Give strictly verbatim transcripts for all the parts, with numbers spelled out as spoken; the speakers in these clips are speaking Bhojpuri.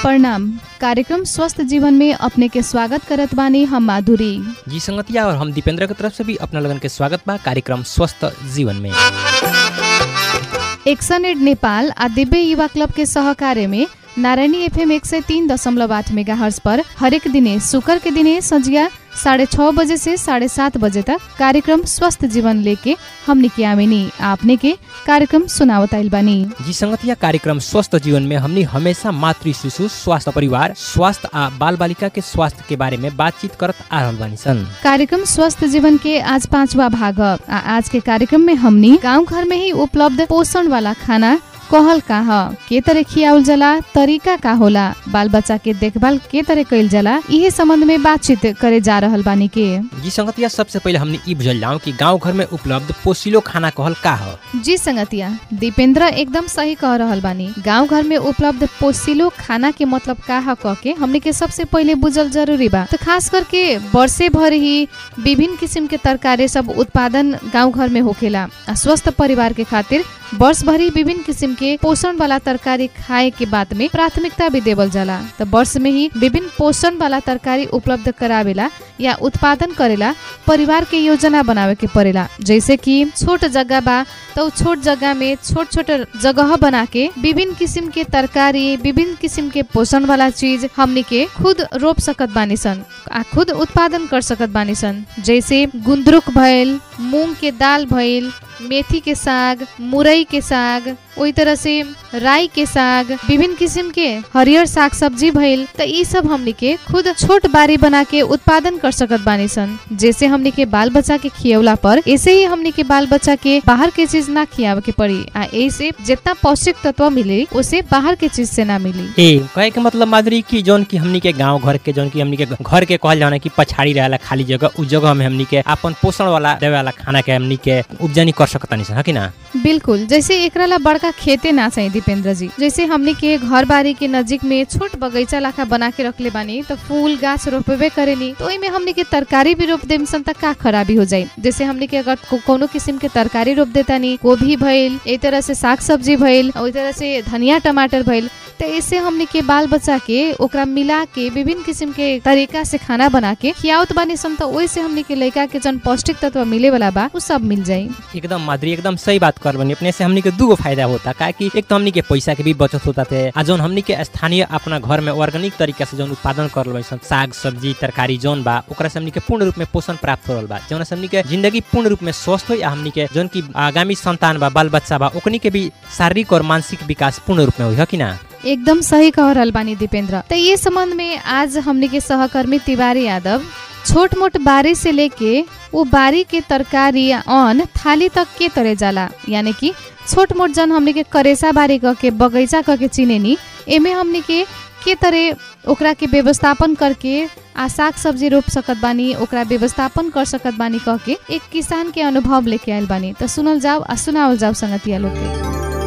प्रणाम। कार्यक्रम स्वस्थ जीवन में अपने के स्वागत करत बानी हम माधुरी जी संगतिया और हम दीपेंद्र की तरफ से भी अपना लगन के स्वागत बा कार्यक्रम स्वस्थ जीवन में। एक्सन एड नेपाल आ दिव्य युवा क्लब के सहकार्य में नारायणी एफएम एक सौ तीन दशमलव आठ मेगा हर्ज पर हरेक दिने शुक्र के दिने संजिया साढ़े छः बजे से साढ़े सात बजे तक कार्यक्रम स्वस्थ जीवन लेके हमने के आमिनी आपने के कार्यक्रम सुनावत आइल बानी। जी संगतिया कार्यक्रम स्वस्थ जीवन में हमने हमेशा मातृ शिशु स्वास्थ्य परिवार स्वास्थ्य आ बाल बालिका के स्वास्थ्य के बारे में बातचीत करत आ रहल बानी सन। कार्यक्रम स्वस्थ जीवन के आज पांचवा भाग आ, आज के कार्यक्रम में हमनी गाँव घर में ही उपलब्ध पोषण वाला खाना कहल का ह के तरह खियावल जाला, तरीका का होला, बाल बच्चा के देखभाल के तरह कइल जाला, इहे संबंध में बातचीत करे जा रहल बानी के। जी संगतिया सबसे पहले हमने ई बुझल जाऊं कि गांव घर में उपलब्ध पोषिलो खाना कहल का ह। जी संगतिया दीपेंद्र एकदम सही कह रहल बानी। गांव घर में उपलब्ध पोषिलो खाना के मतलब का ह कह के हमने के सबसे पहले बुझल जरूरी बा। तो खास करके वर्षे भर ही विभिन्न किस्म के तरकारी सब उत्पादन गाँव घर में होखेला। स्वस्थ परिवार के खातिर वर्ष भरी विभिन्न किस्म के पोषण वाला तरकारी खाए के बात में प्राथमिकता भी देवल जाला। तो वर्ष में ही विभिन्न पोषण वाला तरकारी उपलब्ध करावेला या उत्पादन करेला परिवार के योजना बनावे के पड़ेला। जैसे कि छोट जगह बा तो छोट जगह में छोट छोट जगह बना के विभिन्न किस्म के तरकारी विभिन्न किस्म के पोषण वाला चीज हमनी के खुद रोप सकत बानी सन आ खुद उत्पादन कर सकत बानी सन। जैसे गुंदरुक भइल, मूंग के दाल भइल, मेथी के साग, मुरई के साग, ओई तरह से राई के साग, विभिन्न किस्म के हरियर साग सब्जी भइल। तो ई सब हमनी के खुद छोट बारी बना के उत्पादन कर सकत बानी सन। जैसे हमनी के बाल बच्चा के खियवला पर ऐसे ही हमनी के बाल बच्चा के बाहर के चीज ना खियावे के पड़ी आ ऐसे जितना पौष्टिक तत्व मिले उसे बाहर के चीज से ना मिली। ए कहे के मतलब माधुरी की जौन की हमनी के गांव घर के जौन की हमनी के घर के कहल जाना की पछाड़ी रहेला खाली जगह उ जगह में हमनी के अपन पोषण वाला देवे वाला खाना के हमनी के उपजनी कर सकतानी सन, है कि ना? बिल्कुल। जैसे एकरा ला बड़का खेते ना चाहिए दीपेंद्र जी। जैसे हमने के घर बारी के नजीक में छोट बगीचा लाखा बना के रखले बानी तो फूल गाछ रोपबे करेनी तो ओइमे हमने के तरकारी भी रोप देम सन त का खराबी हो जाए। जैसे हमने के अगर को, कोनो किस्म के तरकारी रोप देतानी, गोभी भइल, ए तरह से साग सब्जी भइल, ओइ तरह से धनिया टमाटर भइल, तो इससे हमने के बाल बच्चा के ओकरा मिला के विभिन्न किस्म के तरीका से खाना बना के खियावत बानी सन तो ओइ से हमने के लइका के जन पौष्टिक तत्व मिले वाला बा उ सब मिल जाए। एकदम माधुरी एकदम सही बात कर बनी। अपने से हमनी के दूगो फायदा होता का कि एक तो हमनी के पैसा के भी बचत होता थे आ जौन हमनी के स्थानीय अपना घर में ऑर्गेनिक तरीका से जौन उत्पादन कर रहल सन साग सब्जी तरकारी जौन बा ओकरा से हमनी के पूर्ण रूप में पोषण प्राप्त हो रहल बा जौन से हमनी के जिंदगी पूर्ण रूप में स्वस्थ हो या हमनी के जौन की आगामी संतान बा बाल बच्चा बा ओकनी के भी शारीरिक और मानसिक विकास पूर्ण रूप में होई, है कि ना? एकदम सही कह रहल बानी दीपेंद्र। तो ये संबंध में आज हमने के सहकर्मी तिवारी यादव छोट मोट बारी से लेके वो बारी के तरकारी या अन्न थाली तक के तरह जाला, यानी कि छोट मोट जन हमने के करेसा बारी क के बगीचा क के चिनेनी एमे हमने के के तरह ओकरा के व्यवस्थापन करके आ साग सब्जी रोप सकत बानी, ओकरा व्यवस्थापन कर सकत बानी कह के एक किसान के अनुभव लेके आयल बानी। तो सुनल जाओ आ सुनावल जाओ संगतिया लोग के।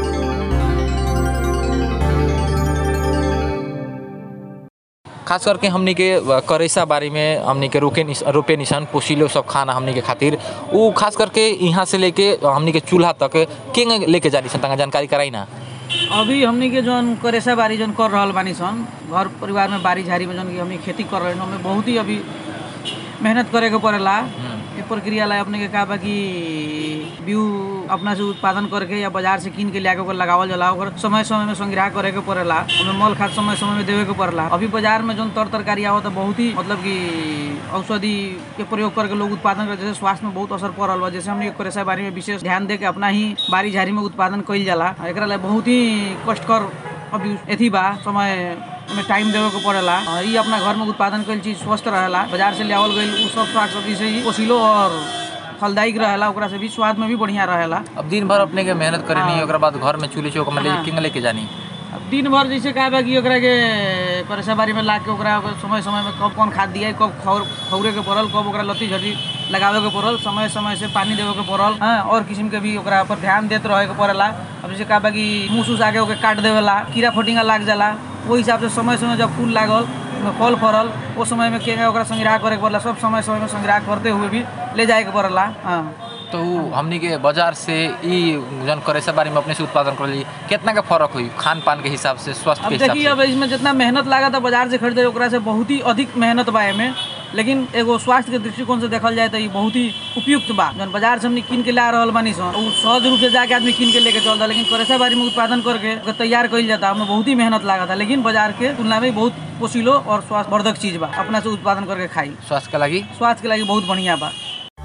खास करके हमनी के करेसा बारी में हमनी के रोके रोपे निशान पोषिलो सब खाना हमनी के खातिर वो खास करके यहाँ से लेके हमनी के चूल्हा तक के लेके जानी सन तंगा जानकारी कराई ना। अभी हमनी के जौन करेसा बारी जौन कर रहल बानी सन घर परिवार में बारी झाड़ी में जौन की हमनी खेती कर रहे हमें बहुत ही अभी मेहनत करे के पड़ेला। ये प्रक्रिया ला अपने के का बा कि बीउ अपना से उत्पादन करके या बाजार से कीन के लिया के लगावल जाला ओकर समय समय में संग्रह करे के पड़ेला, ओमे मल खाद समय समय में देवे के पड़ेला। अभी बाजार में जौन तर तरकारी आवत बहुत ही मतलब कि औषधि के प्रयोग करके लोग उत्पादन करे जैसे स्वास्थ्य में बहुत असर पड़ रहा बा। जैसे हमने करेसा बारी में विशेष ध्यान दे के अपना ही बारी झाड़ी में उत्पादन कइल जाला। एकरा ला बहुत ही कष्टकर अभी एथी बा समय में टाइम देवे के पड़ेला। ये अपना घर में उत्पादन कइल चीज स्वस्थ रहेला, बाजार से लियावल गइल उ सब साग सब्जी से ही पोषिलो और फलदायक रहेला, ओकरा से भी स्वाद में भी बढ़िया रहेला। अब दिन भर अपने के मेहनत करेनी ओकरा बाद घर में चूल्हे चौक में लेके लेके जानी। अब दिन भर जैसे का बा कि ओकरा के करेसा बारी में ला के ओकरा समय समय में कब कौन खाद दिया कब खौरे के पड़ल कब ओकरा लत्ती झटी लगावे के पड़ल समय समय से पानी देवे के पड़ल हाँ और किस्म के भी ओकरा पर ध्यान देते रहे के पड़ेला। अब जैसे का बा कि मूस उस आके ओके काट देवेला कीड़ा फटिंगा लाग जाला वो हिसाब से समय समय जब फूल लागल फल फरल वो समय में केंगा ओकरा संग्रह करे के पड़ला सब समय समय में संग्रह करते हुए भी ले जाए के पड़ेला। हाँ तो उ हमनी के बाजार से ई जन करेसा बारी में अपने से उत्पादन कर ली कितना का फर्क हुई खान पान के हिसाब से स्वास्थ्य के हिसाब से? देखिए अब इसमें जितना मेहनत लागत है बाजार से खरीदे ओकरा से बहुत ही अधिक मेहनत बा में, लेकिन एगो स्वास्थ्य के दृष्टिकोण से देखल जाए तो ये बहुत ही उपयुक्त बा। जन बाजार से हमने कीन के ला रहल बानी सन उ सहज रूप से जाके आदमी कीन के लेके चलता, लेकिन करेसा बारी में उत्पादन करके तैयार कइल जाता हमें बहुत ही मेहनत लागत है, लेकिन बाजार के तुलना में बहुत पोषिलो और स्वास्थ्यवर्धक चीज बा। अपना से उत्पादन करके खाई स्वास्थ्य के लगी स्वास्थ्य के लगी बहुत बढ़िया बा।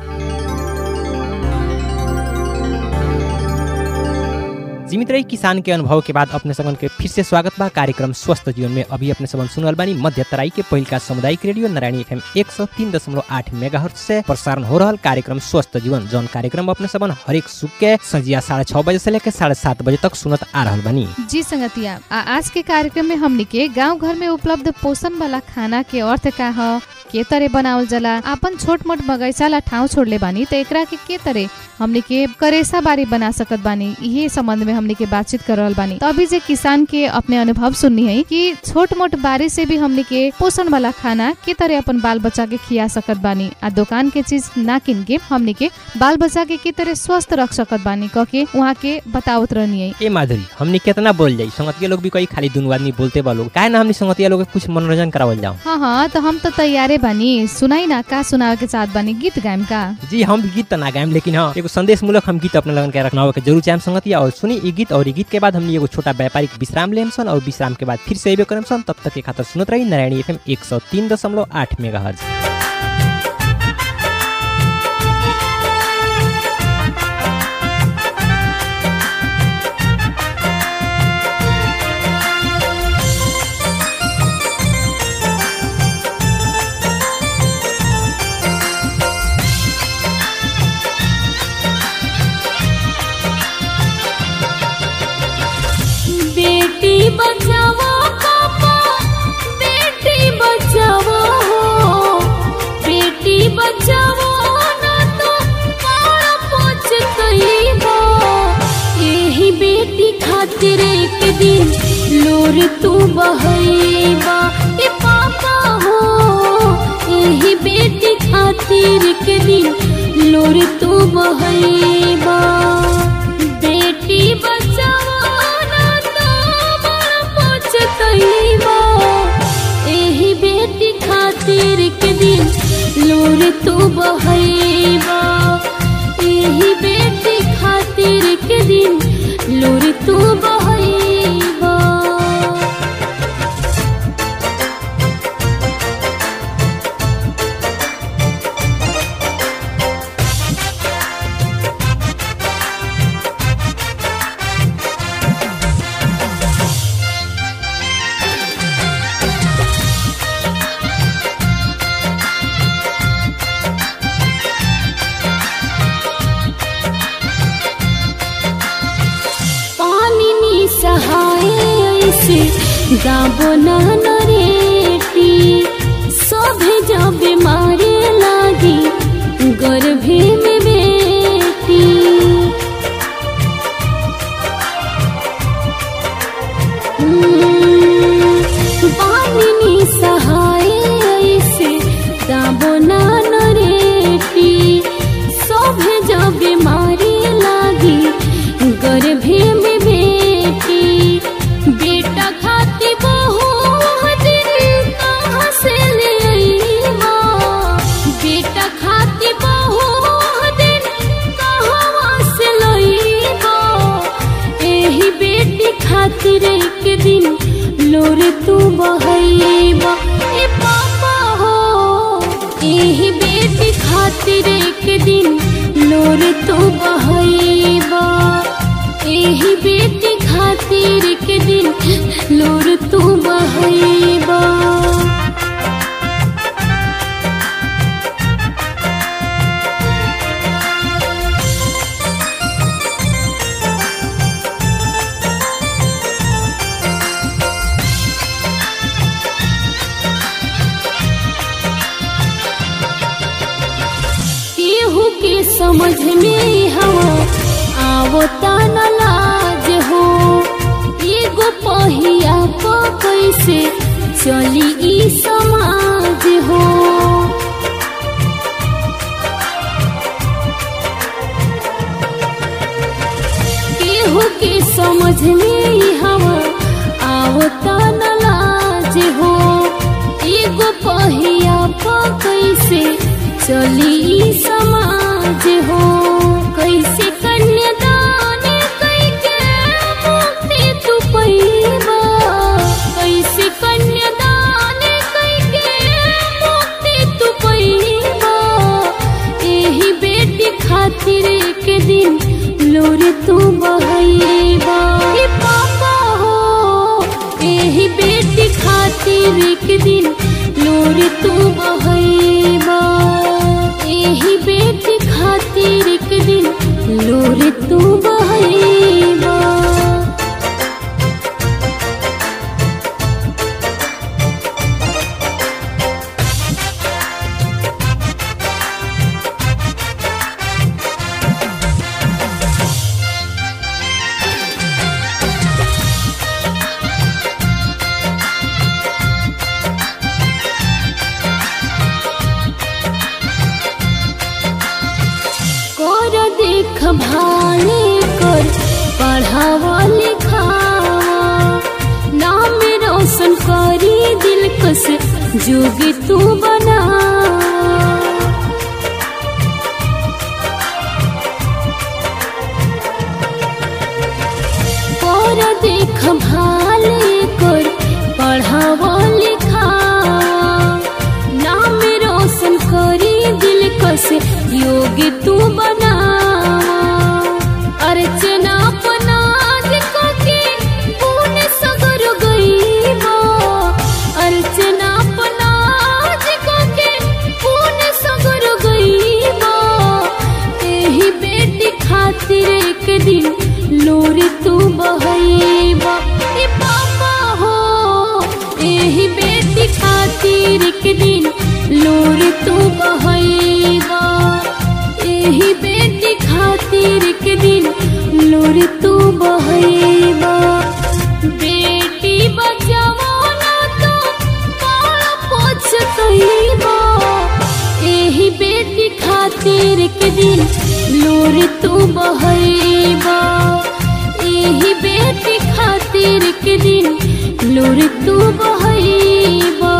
जी मित्र, किसान के अनुभव के बाद अपने सबन के फिर से स्वागत बा कार्यक्रम स्वस्थ जीवन में। अभी अपने सबन सुनल बानी मध्य तराई के पहिलका सामुदायिक रेडियो नारायणी एफएम एक सौ तीन दशमलव आठ मेगाहर्ट्ज से प्रसारण हो रहा कार्यक्रम स्वस्थ जीवन, जौन कार्यक्रम अपने सबन हरेक सुख के संजिया साढ़े छह बजे से लेकर साढ़े सात बजे तक सुनत आ रहा बानी। जी संगतिया, आज के कार्यक्रम में हमनी के गाँव घर में उपलब्ध पोषण वाला खाना के अर्थ का है, के तरह बनावल जाला, अपन छोट मोट बगैचा ला ठाउँ छोड़ले बानी तो एकरा के के तरह हमनी के करेसा बारी बना सकत बानी, यही संबंध में हमनी के बातचीत कर रहल बानी। तो अभी जे किसान के अपने अनुभव सुननी है कि छोट मोट बारी से भी हमनी के पोषण वाला खाना के तरह अपन बाल बच्चा के खिया सकत बानी, आ दुकान के चीज ना किन के हमनी के बाल बच्चा के के तरह स्वस्थ रख सकत बानी कह के वहाँ के बतावत रहनी है। ए माधुरी, हमनी कितना बोल जाई, संगतिया लोग भी कोई खाली दुनू आदमी बोलते बा लोग, काहे ना हमनी संगतिया लोग कुछ मनोरंजन करावल जाओ। हाँ हाँ, तो हम तो तैयारे बानी, सुनाई ना का सुनावे के चाहत बानी, गीत गायम का? जी हम भी गीत ना गायम, लेकिन हाँ एगो संदेश मूलक हम गीत अपने लगन के रखना के जरूर चाहेम संगतिया। और सुनी ई गीत, और ई गीत के बाद हमनी एगो छोटा व्यापारिक विश्राम लेम सन, और विश्राम के बाद फिर से अबे करम सन। तब तक के खातिर सुनत रही नारायणी एफएम एक सौ तीन दशमलव आठ मेगाहर्ट्ज। बचाओ पापा, बेटी बचाओ हो, बेटी बचाओ ना तो पारा पहुंच गई हो। यही बेटी खातिर एक दिन लोर तू बहैबा ए पापा हो, यही बेटी खातिर के दिन लोर तू बहैबा। बेटी बचाओ एही बेटी खातिर के दिन लोर तू बहैबा, एही बेटी खातिर के दिन लोर तू बहैबा। गाबो ना नरेटी सभे जब मारे लागी गर्भे में बेटी। पानी सहाय ऐसे गाबो ना नरेटी सभे जब मारे लागी गर्भे में बेटी। बेटा खाती बहू दिन कहाँ से ले आईबा, बेटा खाती बहू दिन कहाँ से लईबा। एही बेटी खातिर एक दिन लोर तू बहैबा ए पापा हो, एही बेटी खातिर एक दिन लोर तू बहैबा, एही बेटी खातिर के दिन लोर तू बहैबा। केहू के समझ में हवा आवता न लाज हो, एगो पहिया को कैसे चली ई समाज हो। समझ में हवा आवता न लाज हो एगो पहिया पर कैसे चली समाज हो कैसे कन्यादान कैके मुक्ति तू पैबा कैसे कन्यादान कैके मुक्ति तू पैबा एही बेटी खातिर एक दिन लोरे तू बहैबा ए पापा हो एही बेटी खातिर एक दिन लोरे तू बहैबा एही बेटी खातिर एक दिन लोरे तू बहैबा भाले कर पढ़ावा लिखावा नाम रोशन करी दिल कस जोगी तू बना और देख भाले कर पढ़ावा लिखावा नाम रोशन करी दिल कस योगी तू बना अर्चना पनाज के पुण्य सगर गईबा अर्चना पनाज के पुण्य सगर गईबा एही बेटी खातिर एक दिन लोरी तू बहैबा ए पापा हो एही बेटी खातिर एक दिन लोरी तू बहैबा एही बेटी खातिर एक दिन लोरी तू बहैबा बेटी बचावो ना तो काल पछतैबा एही बेटी खातिर एक दिन लोरी तू बहैबा एही बेटी खातिर एक दिन लोरी तू बहैबा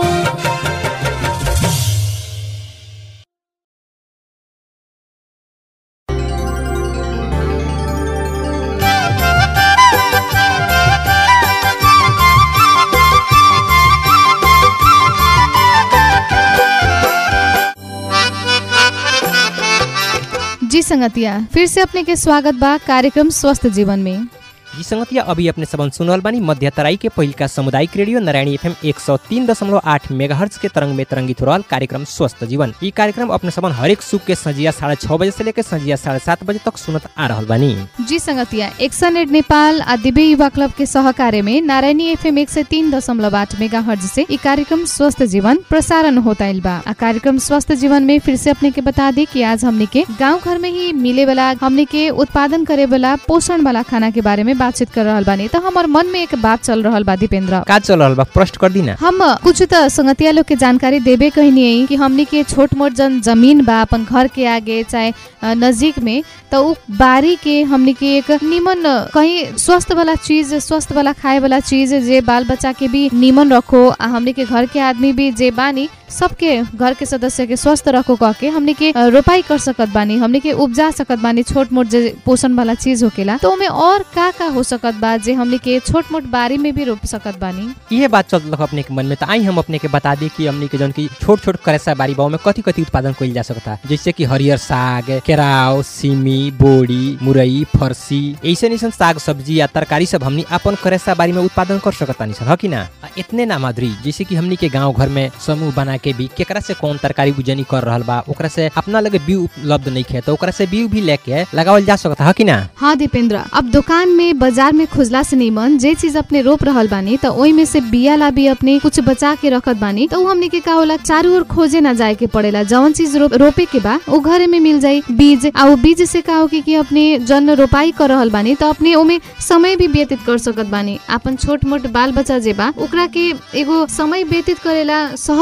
जी संगतिया फिर से अपने के स्वागत बा कार्यक्रम स्वस्थ जीवन में। जी संगतिया अभी अपने सबन सुनल बानी मध्य तराई के पहिलका सामुदायिक रेडियो नारायणी एफएम एक सौ तीन दशमलव आठ मेगाहर्ट्ज के तरंग में तरंगित हो रहल कार्यक्रम स्वस्थ जीवन। ई कार्यक्रम अपने सबन हरेक सुख के संजिया साढ़े छह बजे से लेकर संजिया साढ़े सात बजे तक सुनत आ रहल बानी। जी संगतिया एक्शन एड नेपाल आ दिव्य युवा क्लब के सहकार्य में नारायणी एफएम एक सौ तीन दशमलव आठ मेगाहर्ट्ज से ई कार्यक्रम स्वस्थ जीवन प्रसारण होता बा। आ कार्यक्रम स्वस्थ जीवन में फिर से अपने के बता दी कि आज हमने के गाँव घर में ही मिले वाला हमने के उत्पादन करे वाला पोषण वाला खाना के बारे में बातचीत कर रहल बानी। तो हमार मन में एक बात चल रहल बा दीपेंद्र। का चल रहल बा प्रश्न कर दी ना। हम कुछ तो संगतिया लोग के जानकारी देबे कहनी है कि हमने के छोट मोट जन जमीन बा अपन घर के आगे चाहे नजदीक में तो उ बारी के हमने के एक निमन कहीं स्वस्थ वाला चीज स्वस्थ वाला खाए वाला चीज जे बाल बच्चा के भी निमन रखो आ हमने के घर के आदमी भी जे बानी सबके घर के सदस्य के स्वस्थ रखो कह के हमने के रोपाई कर सकत बानी हमने के उपजा सकत बानी छोट मोट जे पोषण वाला चीज होकेला। तो उमे और का का हो सकत बा जे हमने के छोट मोट बारी में भी रोप सकत बानी। ये बात चल रहा अपने के मन में। तो आई हम अपने के बता दी कि हमने के जन की छोट छोट करेसा बारी बाव में कथी कथी उत्पादन कइल जा सकता, जैसे कि हरियर साग, केराव, सिमी, बोड़ी, मुरई, फरसी ऐसे निसन साग सब्जी या तरकारी सब हमनी अपन करेसा बारी में उत्पादन कर सकता निसन ह कि ना। इतने ना माधुरी जैसे कि हमनी के गांव घर में समूह बना के भी केकरा से कौन तरकारी बुजनी कर रहल बा ओकरा से अपना लगे बीज उपलब्ध नहीं खे तो ओकरा से बीज भी लेके लगावल जा सकता है कि ना। हाँ दीपेंद्र, अब दुकान में बाजार में खोजला से निमन जे चीज अपने रोप रहल बानी तो ओई में से बिया ला भी अपने कुछ बचा के रखत बानी तो हमने के का होला चारों ओर खोजे ना जाए के पड़ेला। जवन चीज रो, रोपे के बा वो घरे में मिल जाई बीज आ वो बीज से का हो कि, कि अपने जन रोपाई कर रहल बानी तो अपने ओमे समय भी व्यतीत कर सकत बानी। अपन छोट मोट बाल बच्चा जे बा ओकरा के एगो समय व्यतीत करेला सहज भी बना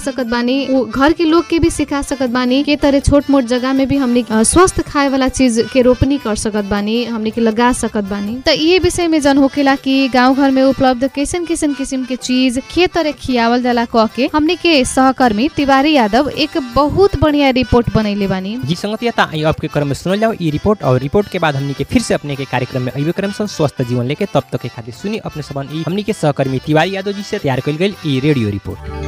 सकत बानी, घर के लोग के भी सिखा सकत बानी के तरह छोट मोट जगह में भी हमने स्वस्थ खाए वाला चीज के रोपनी कर सकत बानी, हमने के लगा सकत बानी। तो ये विषय में जन होकेला कि गांव घर में उपलब्ध कैसन कैसन किस्म के चीज के तरह खियावल जाला कह के हमने के सहकर्मी तिवारी यादव एक बहुत बढ़िया रिपोर्ट बनैले बानी। जी संगतिया ता आपके क्रम में सुनल जाओ ये रिपोर्ट, और रिपोर्ट के बाद हमने के फिर से अपने के कार्यक्रम में अइबे क्रम स्वस्थ जीवन लेके तब तक के खातिर सुनी अपने सबन ई हमने के सहकर्मी तिवारी यादव जी से तैयार कइल गेल ई रेडियो रिपोर्ट।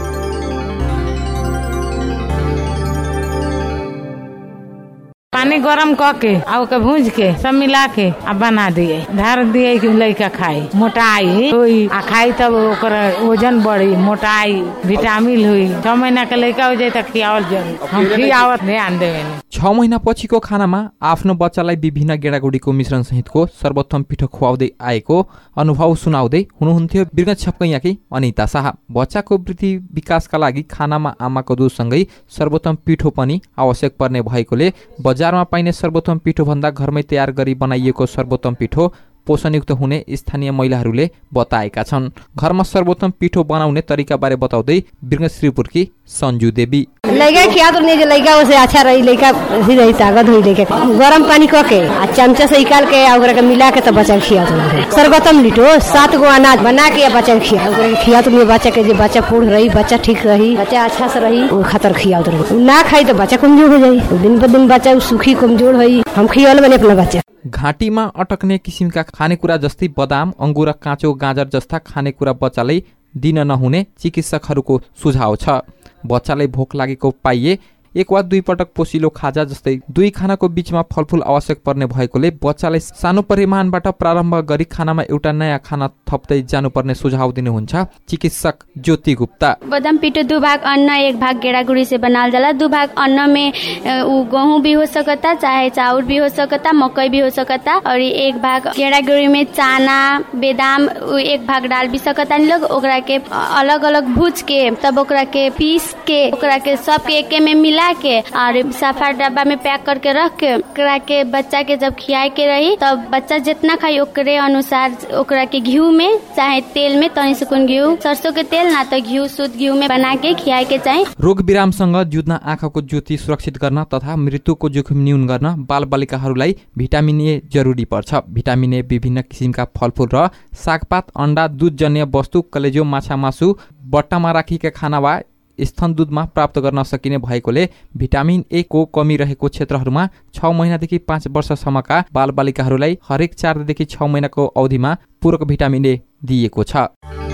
पानी गरम करके आ ओके भूंज के सब मिला के आ बना दिए, धार दिए कि लइका खाई, मोटाई हुई आ खाई तब ओकर वजन बढ़ी, मोटाई विटामिन हुई। छह महीना के लइका हो जाए त खियावल जरूर, हम खियावत ध्यान देवे। छ महिना पछिको खानामा आफ्नो बच्चालाई विभिन्न गेडागुडीको मिश्रण सहितको सर्वोत्तम पिठो खुवाउँदै आएको अनुभव सुनाउँदै हुनुहुन्थ्यो बिरगंज छपकैयाकी अनिता शाह। बच्चाको वृद्धि विकासका लागि खानामा आमाको दुधसँगै सर्वोत्तम पिठो पनि आवश्यक पर्ने भएकोले बजारमा पाइने सर्वोत्तम पिठो भन्दा घरमै तयार गरी बनाइएको सर्वोत्तम पिठो पोषणयुक्त हुने स्थानीय महिलाहरूले बताएका छन्। घरमा सर्वोत्तम पिठो बनाउने तरिका बारे बताउँदै बिरगंज श्रीपुरकी संजू देवी। लइका खिया तो नहीं, लइका उसे अच्छा रही, लइका ही रही ताकत हुई। लइका गरम पानी क के आ चमचा से निकाल के आ ओकरा के मिला के तब बच्चा खिया तो सर्वोत्तम लिटो सात गो अनाज बना के बच्चा खिया ओकरा के खिया तो बच्चा के जे बच्चा पूर्ण रही, बच्चा ठीक रही, बच्चा अच्छा से रही, वो खातर खिया तो ना खाई तो बच्चा कमजोर हो जाई, दिन पर दिन बच्चा सुखी कमजोर होई। हम खियाल बने अपना बच्चा। घाँटीमा अटक्ने किसिमका खानेकुरा जस्तै बदाम, अंगुर, काँचो गाजर जस्ता खानेकुरा बच्चालाई दिन नहुने चिकित्सकहरूको सुझाव छ। बच्चालाई भोक लागेको पाइए एक वा दुई पटक पोसिलो खाजा जस्तै दुई खानाको बीचमा फलफूल आवश्यक पर्ने भएकोले बच्चालाई सानो परिमाणबाट प्रारम्भ गरी खानामा एउटा नयाँ खाना थप्दै जानुपर्ने सुझाव दिनुहुन्छ चिकित्सक ज्योति गुप्ता। बदाम पिठो दो भाग अन्न एक भाग गेड़ागुड़ी से बनाल जाला। दो भाग अन्न में गेहूं भी हो सकता, चाहे चावल भी हो सकता, मकई भी हो सकता, और एक भाग गेड़ागुड़ी में चाना बेदाम एक भाग डाल भी सकता। लोग ओकरा के अलग अलग भूज के तब ओकरा के पीस के ओकरा के सब के एके में मिला के और साफा डब्बा में पैक करके रख के ओकरा के बच्चा के जब खियाए के रही तब बच्चा जितना खाई ओकरे अनुसार ओकरा के घी में चाहे तेल में तनी सुकुन घी, सरसों के तेल ना तो घी, शुद्ध घी में बना के खियाए के चाहिए। रोग विरामसँग जुझ्न आँखाको ज्योति सुरक्षित गर्न तथा मृत्युको जोखिम न्यून गर्न बाल बालिकाहरूलाई भिटामिन ए जरुरी पर्छ। भिटामिन ए विभिन्न किसिमका फलफूल र सागपात, अन्डा, दूधजन्य वस्तु, कलेजो, माछा मासु, बट्टामा राखिएका खाना वा स्तन दूधमा प्राप्त गर्न सकिने भएकोले भिटामिन ए को कमी रहेको क्षेत्रहरूमा छ महिनादेखि पाँच वर्षसम्मका बाल बालिकाहरूलाई हरेक चारदेखि छ महिनाको अवधिमा पूरक भिटामिन ए दिएको छ।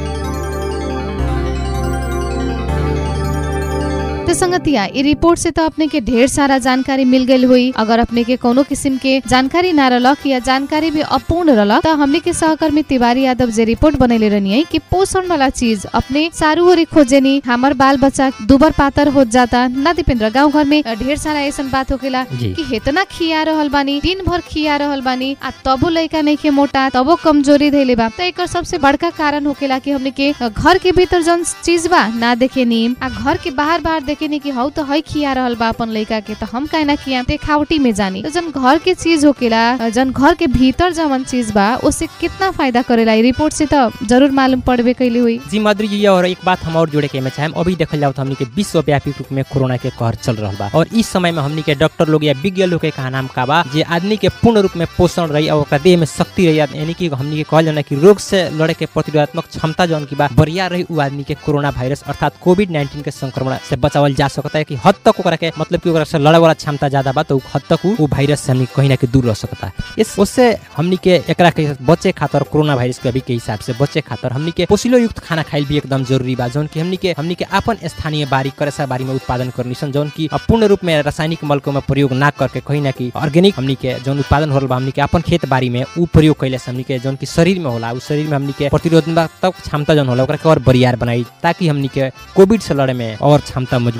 तो संगतिया ये रिपोर्ट से तो अपने के ढेर सारा जानकारी मिल गई हुई। अगर अपने के कोनो किस्म के जानकारी ना रलक या जानकारी भी अपूर्ण रलक तो हमने के सहकर्मी तिवारी यादव जे रिपोर्ट बनैले रहनी है कि पोषण वाला चीज अपने सारू ओरी खोजेनी हमार बाल बच्चा दुबर पातर हो जाता ना। दीपेंद्र गाँव घर में ढेर सारा ऐसा बात होकेला कि हेतना खिया रहल बानी, दिन भर खिया रहल बानी आ तबो लइका नहीं के मोटा, तबो कमजोरी धैले बा। तो एक सबसे बड़का कारण होकेला कि हमने के घर के भीतर जौन चीज बा ना देखे नी आ घर के बाहर बाहर देखे नी कि हौ तो है खिया रहल बा अपन लइका के, तो हम काहे ना खिया देखावटी में जानी। तो जन घर के चीज होकेला, जन घर के भीतर जवन चीज बा उससे कितना फायदा करेला रिपोर्ट से तो जरूर मालूम पड़बे कैली हुई। जी मधुरी जी, और एक बात हम और जोड़े के में चाहेम, अभी देखल जाओ तो हमनी के विश्वव्यापी रूप में कोरोना के कहर चल रहा बा और इस समय में हमनी के डॉक्टर लोग या विज्ञ लोग के नाम का बा जे आदमी के पूर्ण रूप में पोषण रही और ओकरा देह में शक्ति रही, यानी कि हमनी के कहल जाना कि रोग से लड़े के प्रतिरोधात्मक क्षमता जौन की बा बढ़िया रही, उ आदमी के कोरोना वायरस अर्थात कोविड नाइन्टीन के संक्रमण से बचावल जा सकता है कि हद तक ओकरा के मतलब कि ओकरा से लड़े वाला क्षमता ज्यादा बा तो हद तक वो वायरस से हमनी कहीं ना कहीं दूर रह सकता है। इस उससे हमनी के एकरा के बचे खातर कोरोना वायरस के अभी के हिसाब से बचे खातर हमनी के पोषिलो युक्त खाना खाइल भी एकदम जरूरी बा, जौन की हमनी के हमनी के अपन स्थानीय बारी करेसा बारी में उत्पादन करनी सन, जौन की पूर्ण रूप में रासायनिक मलको में प्रयोग ना करके कहीं ना कहीं ऑर्गेनिक हमनी के जौन उत्पादन होल बा हमनी के अपन खेत बारी में उ प्रयोग कैले से हमनी के जौन की शरीर में होला उ शरीर में हमनी के प्रतिरोधात्मक क्षमता जौन होला ओकरा के और बरियार बनाई ताकि हमनी के कोविड से लड़े में और क्षमता मजबूत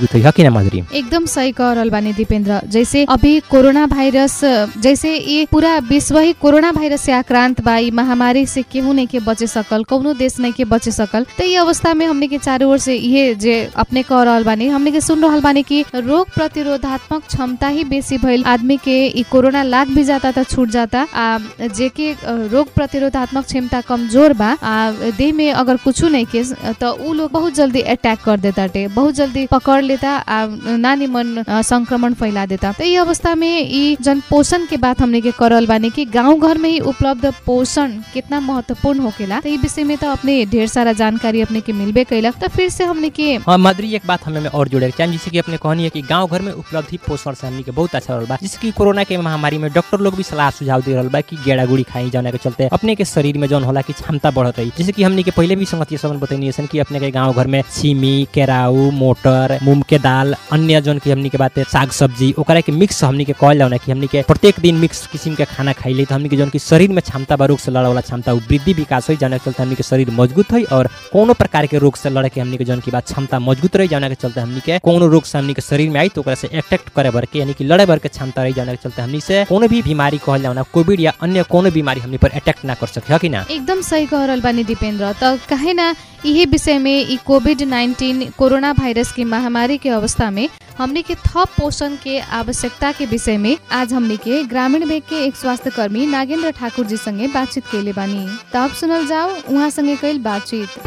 मजबूत है कि ना माधुरी? एकदम सही कह रहल बानी दीपेंद्र। जैसे अभी कोरोना वायरस, जैसे ये पूरा विश्व ही कोरोना वायरस से आक्रांत बा, ई महामारी से केहू नहीं के बचे सकल, कौनो देश नहीं के बचे सकल। तो ये अवस्था में हमने के चारों ओर से ये जे अपने कह रहल बानी, हमने के सुन रहल बानी कि रोग प्रतिरोधात्मक क्षमता ही बेसी भइल, आदमी के ई कोरोना लाग भी जाता था छूट जाता। आ जेके रोग प्रतिरोधात्मक क्षमता कमजोर बा, आ देह में अगर कुछ नहीं के तो उ लोग बहुत जल्दी अटैक कर देता टे, बहुत जल्दी पकड़ लेता, आ नानी मन संक्रमण फैला देता। तो ये अवस्था में ई जन पोषण के बात हमने के करल बानी कि गांव घर में ही उपलब्ध पोषण कितना महत्वपूर्ण होकेला। तो ये विषय में तो अपने ढेर सारा जानकारी अपने के मिलबे कैलक। तो फिर से हमने के हाँ माधुरी, एक बात हमें और जोड़े चाहिए, जैसे कि अपने कहनी है कि गांव घर में उपलब्ध पोषण से हमने के बहुत अच्छा रहल बा। जैसे कि कोरोना के महामारी में डॉक्टर लोग भी सलाह सुझाव दे रहल बा कि गेड़ा गुड़ी खाई जाने के चलते अपने के शरीर में जौन होला की क्षमता बढ़त रही। जैसे कि हमने के पहले भी संगति सबन बतैनी सन कि अपने के गांव घर में सीमी, केराऊ, मोटर, मूंग के दाल, अन्य जौन की हमने के बात साग सब्जी ओकरा के मिक्स हमने के कहल जाओ कि हमने के प्रत्येक दिन मिक्स किस्म के खाना खाइले तो हमने के जौन की शरीर में क्षमता बा रोग से लड़े वाला क्षमता वृद्धि विकास हो जाने के चलते हमने के शरीर मजबूत है और कोनो प्रकार के रोग से लड़े के हमने के जौन की बात क्षमता मजबूत रही जाने के चलते हमने के कोनो रोग से हमने के शरीर में आई तो ओकरा से अटैक करे भर के यानी कि लड़े भर के क्षमता रही जाने के चलते हमने से कोनो भी बीमारी कहल जाओ कोविड या अन्य कोनो बीमारी हमने पर अटैक ना कर सके कि ना। एकदम सही कह रहल बानी दीपेंद्र। तो कहे ना यही विषय में ई कोविड नाइन्टीन कोरोना वायरस की महामारी के अवस्था में हमने के थप पोषण के आवश्यकता के विषय में आज हमने के ग्रामीण बैंक के एक स्वास्थ्य कर्मी नागेंद्र ठाकुर जी संगे बातचीत कैले बानी। तब सुनल जाओ उहाँ संगे कैल बातचीत।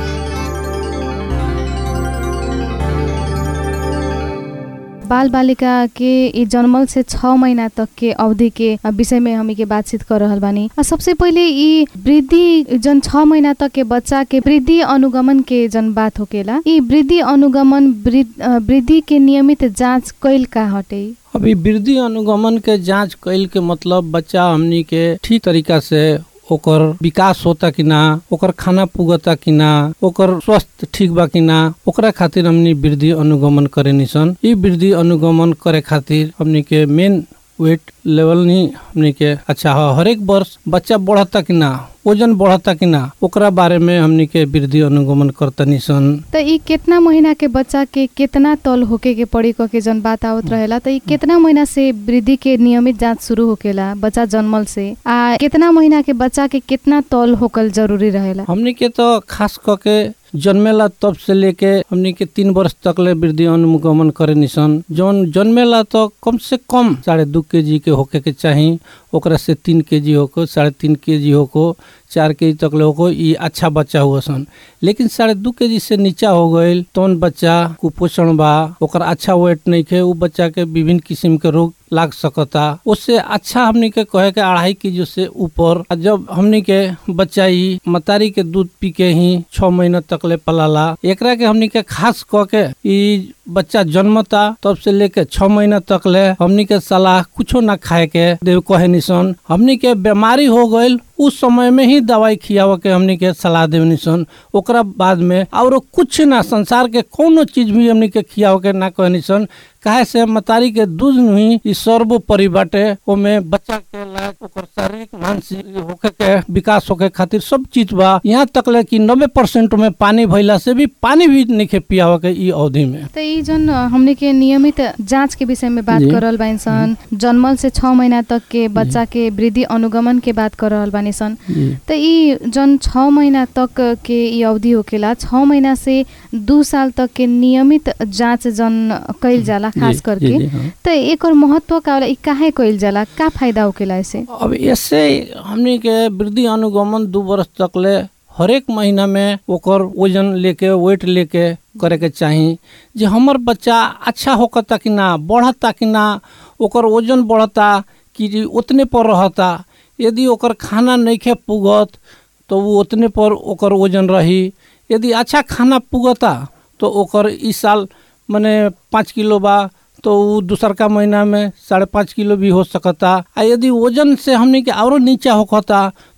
बाल बालिका के जन्मल से छह महीना तक के अवधि के विषय में हम के बातचीत कर रहल बानी। सबसे पहले ई वृद्धि जन छह महीना तक के बच्चा के वृद्धि अनुगमन के जन बात होकेला, ई वृद्धि अनुगमन वृद्धि के नियमित जांच कैल का हटे? अभी वृद्धि अनुगमन के जांच कैल के मतलब बच्चा हमनी के ठीक तरीका से ओकर विकास होता कि ना, ओकर खाना पुगता कि ना, ओकर स्वास्थ्य ठीक बा कि ना, ओकरा खातिर हमनी वृद्धि अनुगमन करे निसन। ई वृद्धि अनुगमन करे खातिर हमनी के मेन वेट लेवल नहीं हमनी के अच्छा हो। हर एक वर्ष बच्चा बढ़ता कि ना, वजन बढ़ता कि ना, ओकरा बारे में हमनी के वृद्धि अनुगमन करता निसन। तो ई कितना महीना के बच्चा के कितना तौल होके के पड़ी के जन बात आवत रहेला, तो ई कितना महीना से वृद्धि के नियमित जांच शुरू होकेला बच्चा जन्मल से, आ कितना महीना के बच्चा के कितना तौल होकल जरूरी रहेला? हमनी के तो खास करके जन्मेला तब से लेके हमनी के तीन वर्ष तक ले वृद्धि अनुगमन करे निसन। जौन जन्मेला तो कम से कम साढ़े दो के जी के होके के चाहिए, ओकरा से तीन के जी होको, साढ़े तीन के जी होको, चार के जी तक ले होको, ये अच्छा बच्चा हुआ सन। लेकिन साढ़े दो के जी से नीचा हो गए तो बच्चा कुपोषण बा, ओकर अच्छा वेट नहीं खे, वो बच्चा के विभिन्न किस्म के रोग लाग सकता। उससे अच्छा हमनी के कहे के अढ़ाई के जी से ऊपर जब हमनी के बच्चा ही मतारी के दूध पी के ही छह महीना तक ले पलाला, एकरा के हमनी के खास कह के ई बच्चा जन्मता तब से लेके छह महीना तक ले हमनी के सलाह कुछो ना खाए के देव कहे निसन। हमनी के बीमारी हो गईल उस समय में ही दवाई खियाव के हमनी के सलाह देव निसन। ओकरा बाद में और कुछ ना, संसार के कोनो चीज भी हमनी के खियाव के ना कहे निसन। काहे से मतारी के दूध ही ई सर्वोपरि बाटे, ओमे बच्चा के लायक ओकर शारीरिक मानसिक होके के विकास होके खातिर सब चीज बा। यहाँ तक ले कि नब्बे परसेंट में पानी भइला से भी पानी भी नहीं खे पियाव के ई अवधि में। तो ई जन हमने के नियमित जांच के विषय में बात करल बानी सन, जन्मल से छह महीना तक के बच्चा के वृद्धि अनुगमन के बात कर रहल बानी सन। तो ई जन छह महीना तक के ई अवधि होकेला, छह महीना से दो साल तक के नियमित जांच जन कैल जाला खास करके, तो एक और महत्व का होला, ई काहे कैल जाला, का फायदा होकेला ऐसे? अब ऐसे हमनी के वृद्धि अनुगमन दो वर्ष तक ले हर एक महीना में ओकर वजन लेके वेट लेके करे के चाहिए, जे हमर बच्चा अच्छा होकता कि ना, बढ़ता कि ना, ओकर वजन बढ़ता कि उतने पर रहता। यदि ओकर खाना नहीं खे पुगत तो वो उतने पर ओकर वजन रही। यदि अच्छा खाना पुगता तो ओकर इस साल मने पाँच किलो बा तो वो दूसर का महीना में साढ़े पाँच किलो भी हो सकता। आ यदि वजन से हमने के और नीचा होता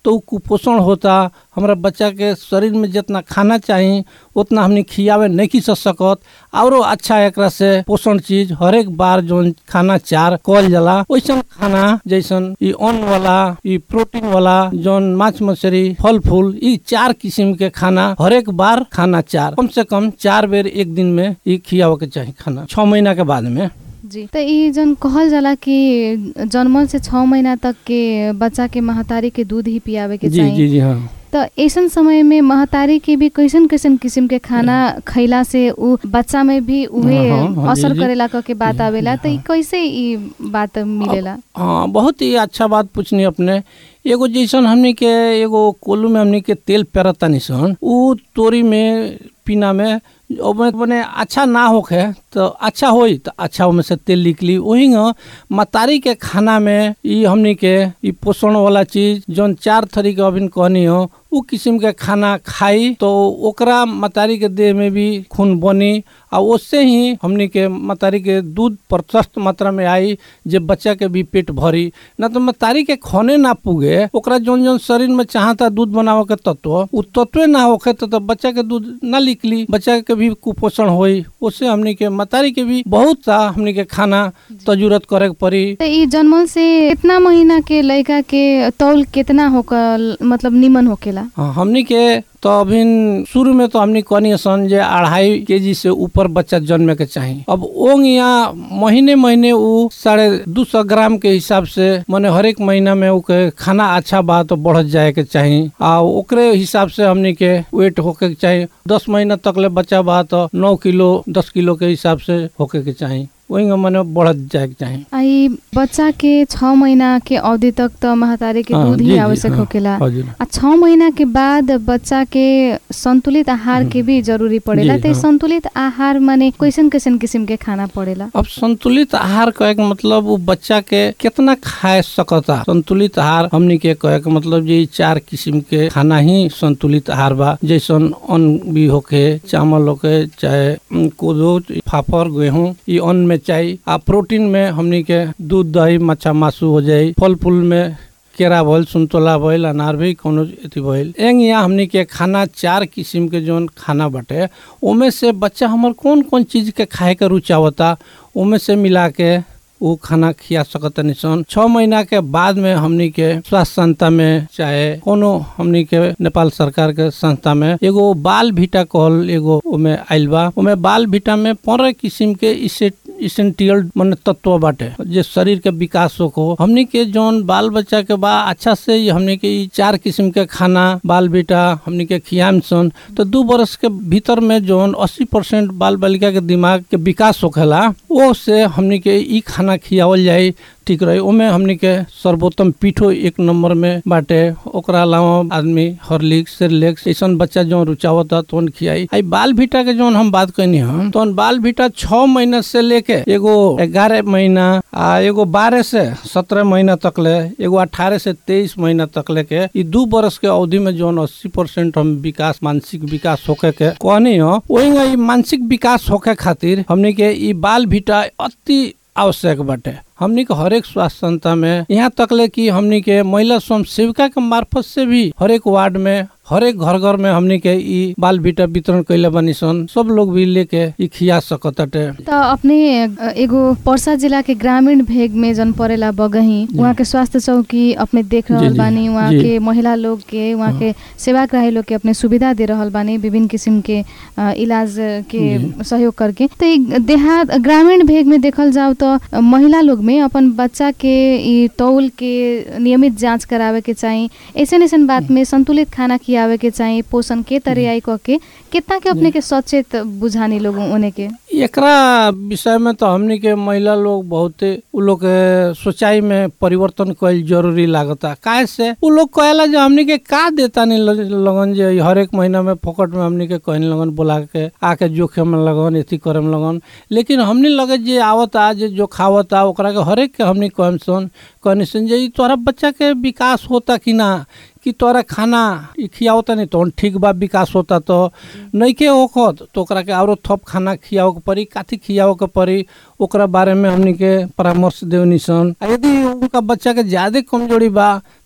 तो उ कुपोषण होता, हमारा बच्चा के शरीर में जितना खाना चाहिए उतना हमने खियावे नहीं खी सकत। और अच्छा एकरा से पोषण चीज हर एक बार जो खाना चार कल जाला वैसन खाना जैसन ई अन्न वाला, ई प्रोटीन वाला, जौन माछ मछली, फल फूल, ई चार किस्म के खाना हर एक बार खाना चार कम से कम चार बेर एक दिन में ई खियावे के चाहिए खाना छह महीना के बाद में। जी, तो ये जन कहल जाला कि जन्म से छह महीना तक के बच्चा के महतारी के दूध ही पियावे के चाहिए। जी जी जी हाँ। तो ऐसन समय में महतारी के भी कैसन कैसन किस्म के खाना खैला से उ बच्चा में भी उहे हाँ, हाँ, हाँ, असर जी, जी। करेला कह के बात आवेला। तो ई कैसे ई बात मिलेला? हाँ, बहुत ही अच्छा बात पूछनी अपने। एगो जैसन हमनी के एगो कोलू में हमनी के तेल पेरतानी सन, उ तोरी में पीना में ओमे अच्छा ना होखे तो अच्छा होई तो अच्छा ओमे से तेल निकली। वही मतारी के खाना में ई हमनी के ई पोषण वाला चीज जौन चार थरी के अभी कहनी हो उ किस्म के खाना खाई तो ओकरा मतारी के देह में भी खून बनी और उससे ही हमनी के मतारी के दूध प्रशस्त मात्रा में आई जे बच्चा के भी पेट भरी। ना तो मतारी के खाने ना पुगे ओकरा जौन जौन शरीर में चाहता दूध बनावे के तत्व उ तत्व ना होखे तो, तो बच्चा के दूध ना निकली, बच्चा के भी कुपोषण होई। उससे हमनी के मतारी के भी बहुत सा हमनी के खाना तजुरत करे के पड़ी। तो ई जन्मल से कितना महीना के लड़का के तौल कितना होकर मतलब निमन होकेला? हाँ, हमनी के तो अभी शुरू में तो हमनी कहनी सन जे अढ़ाई के जी से ऊपर बच्चा जन्मे के चाहिए। अब ओंग यहाँ महीने महीने उ साढ़े दो सौ ग्राम के हिसाब से माने हर एक महीना में उके खाना अच्छा बा तो बढ़ जाए के चाहिए आ ओकरे हिसाब से हमनी के वेट होके के चाहिए। दस महीना तक ले बच्चा बा तो नौ किलो दस किलो के हिसाब से होके के चाहिए, वही मने बढ़ जाए के चाहिए। आई बच्चा के छह महीना के अवधि तक तो महतारी के हाँ, दूध जी, ही जी, आवश्यक हाँ, होकेला। हजुर। आ छह महीना के बाद बच्चा के संतुलित आहार के भी जरूरी पड़ेला। जी, तो हाँ। संतुलित आहार माने कैसन कैसन किस्म के खाना पड़ेला? अब संतुलित आहार कहे के मतलब वो बच्चा के कितना खाए सकता। संतुलित आहार हमनी के कहे के मतलब ये चार किस्म के खाना ही संतुलित आहार बा। जैसन अन्न भी होके, चावल होके, चाहे कोदो, फाफर, गेहूं, ये अन्न में चाहिए। आ प्रोटीन में हमनी के दूध, दही, मच्छा, मासू हो जाए। फल फूल में केरा भइल, संतोला भइल, अनार भी कोनो अथी भइल। एंग यहाँ हमनी के खाना चार किस्म के जोन खाना बटे ओमे से बच्चा हमर कौन कौन चीज के खाए के रुचावता ओमे से मिला के वो खाना खिया सकता निसन। छह महीना के बाद में हमनी के स्वास्थ्य संस्था में चाहे कोनो हमनी के नेपाल सरकार के संस्था में एगो बाल भीटा कहल एगो ओमे आइल बा। ओमे बाल भीटा में पंद्रह किस्म के इसे इसेंटियल मन तत्व बाटे जे शरीर के विकास हो। हमनी के जौन बाल बच्चा के बा अच्छा से ये हमनी के ई चार किस्म के खाना बाल बेटा हमनी के खियाम सन तो दो बरस के भीतर में जौन अस्सी परसेंट बाल बालिका के दिमाग के विकास होखेला वो से हमनी के ई खाना खियावल जाए ठीक रही। ओमे हमनी के सर्वोत्तम पीठो एक नंबर में बाटे। ओकरा अलावा आदमी हॉर्लिक्स, सेरेलैक्स ऐसन बच्चा जो रुचावता तो खियाई। आई बाल भीटा के जो हम बात कहनी हम तो बाल भीटा छह महीना से लेके एगो ग्यारह महीना आ एगो बारह से सत्रह महीना तक ले एगो अठारह से तेईस महीना तक ले के ई दो बरस के अवधि में जो अस्सी परसेंट हम विकास मानसिक विकास होके के कहनी हो वही मानसिक विकास होके खातिर हमनी के ई बाल भीटा अति आवश्यक बाटे। हमनी के हर एक स्वास्थ्य संस्था में यहाँ तक ले कि हमनी के महिला स्वयं सेविका के मार्फत से भी हर एक वार्ड में हर एक घर घर में हमनी के ई बाल भीटा वितरण कैले बनी सन। सब लोग भी लेके ई खिया सकताटे। तो अपने एगो पर्सा जिला के ग्रामीण भेग में जन परेला बगही वहाँ के स्वास्थ्य चौकी अपने देख रहल बानी, वहाँ के महिला लोग के वहाँ के सेवाग्राही लोग के अपने सुविधा दे रहल बानी विभिन्न किस्म के इलाज के सहयोग करके। तो देहात ग्रामीण भेग में देखल जाओ तो महिला लोग में अपन बच्चा के ई तौल के नियमित जांच करावे के चाहिए। ऐसे ऐसे बात में संतुलित खाना खियावे के चाहिए, पोषण के तरियाई क के कितना के अपने के सचेत बुझानी लोग उन्हें के एकरा विषय में तो हमनी के महिला लोग बहुत उ लोग के सोचाई में परिवर्तन कईल जरूरी लागता। काहे से उ लोग कहेला जो हमनी के का देता नहीं लगन जे हर एक महीना में फोकट में हमनी के कहने लगन बुला के आके जोखिम में लगन एथी करे में लगन। लेकिन हमनी लगे जे आवता जे जो खावता ओकरा के हर एक के हमनी कहन सन कहनी सन जे तोरा बच्चा के विकास होता कि ना कि तोरा खाना खियावता नहीं तो ठीक बा विकास होता तो नहीं के होखत तो ओकरा के औरो थप खाना खियावे के पड़ी, काथी खियावे के पड़ी ओकरा बारे में हमनी के परामर्श देवनी सन। यदि उनका बच्चा के ज्यादा कमजोरी बा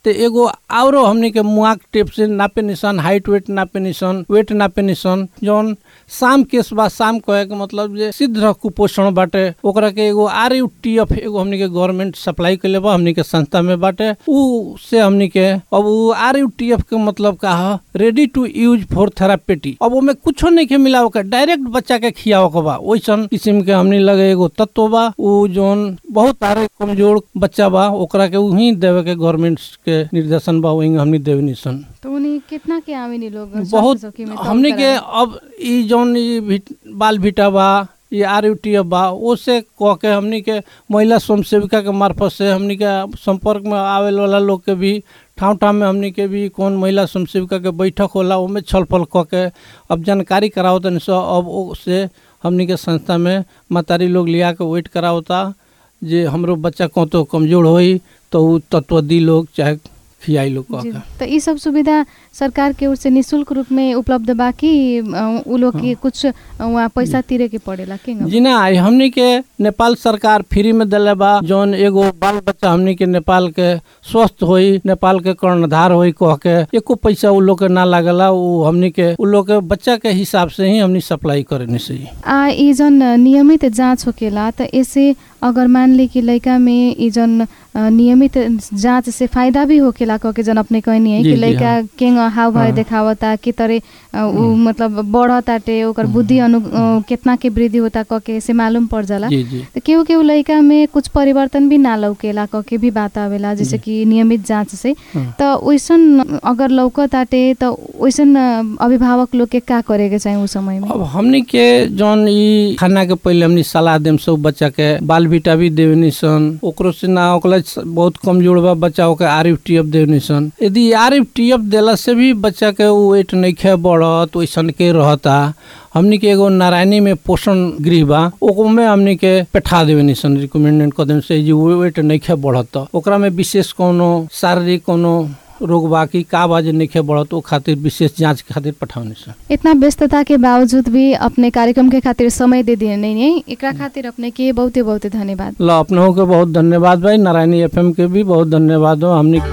तो एगो औरो हमनी के मुआक टेप से नापे निशान, हाइट वेट नापे निशान, वेट नापे निशान, जौन शाम केस बा शाम कहे के मतलब जे सिद्ध कुपोषण बाटे ओकरा के एगो आर यू टी एफ एगो हमनी के गवर्नमेंट सप्लाई कैले बा हमनी के संस्था में बाटे। उ से हमनी के अब उ आर यू टी एफ के मतलब का है ready to use for therapeutic. अब ओमे कुछो नहीं के मिलाव के डायरेक्ट बच्चा के खियाव के बा। ओइसन किस्म के हमनी लगे एगो तत्व बा। उ जौन बहुत सारे कमजोर बच्चा बा ओकरा के वही देवे के गवर्नमेंट के निर्देशन बा, वही हमनी देवे निसन। तो उन्हीं कितना के आवेनी लोग बहुत हमनी के अब ई जौन ई बाल भीटा बा, ये आर यू टी एफ बा, ओसे कह के हमनी के महिला स्वयं सेविका के मार्फत से हमनी के संपर्क में आवे वाला लोग के भी ठाव ठाव में हमनी के भी कौन महिला स्वयं सेविका के बैठक होला ओमे छलफल कह के अब जानकारी करावतन सो। अब ओसे हमनी के संस्था में मतारी लोग लिया के वेट करावता जे हमरो बच्चा को तो कमजोर होई तो उ तत्व दी लोग चाहे खियाई लोग कह। तो ये सब सुविधा सरकार के ओर से निःशुल्क रूप में उपलब्ध बा कि उ लोग के कुछ वहाँ पैसा तीरे के पड़ेला के? जी ना, हमनी के नेपाल सरकार फ्री में दिले बा। जौन एगो बाल बच्चा हमनी के नेपाल के स्वस्थ होई, नेपाल के कर्णधार होई कह के एको पैसा उ लोग के ना लागला। उ हमनी के उ लोग के बच्चा के हिसाब से ही हमनी सप्लाई करे सही। आ ई जन नियमित जांच होकेला तो ऐसे अगर मान ली कि लड़का में ई जन नियमित जांच से फायदा भी होकेला कह के जन अपने कहनी है कि लड़का के हाव भाव देखावता कि तरह उ मतलब बढ़ताटे ओकर बुद्धि अनु कितना के वृद्धि होता कह के से मालूम पड़ जाला। तो केहू केहू लड़का में कुछ परिवर्तन भी ना लौकेला कह के भी बात आवेला जैसे कि नियमित जांच से। तो वैसन अगर लौकताटे तो वैसन अभिभावक लोग के का करे के चाहिए उस समय में? अब हमनी के जौन ई खाना के पहले हमनी सलाह देम सब बच्चा के बाल बीटा भी देवनी सन, ओकरो से ना ओकला बहुत कमजोर बा बच्चा ओके आर एफ टी एफ देवनी सन। यदि आर एफ टी एफ देला से भी बच्चा के वेट नहीं खे बढ़त वैसन के रहता, हमनी के एगो नारायणी में पोषण गृह बा ओमे हमनी के बैठा देवे निसन रिकमेंडेड कर देवे से जी वेट नहीं खे बढ़त ओकरा में विशेष कोनो शारीरिक कोनो रोग बाकी का बाजे नहीं बढ़त ओ खातिर विशेष जांच के खातिर पठाउने छ। इतना व्यस्तता के बावजूद भी अपने कार्यक्रम के खातिर समय दे दिए नहीं नहीं एकरा खातिर अपने के बहुते बहुते धन्यवाद। ल अपनों के बहुत धन्यवाद भाई, नारायणी एफएम के भी बहुत धन्यवाद हो। हमनी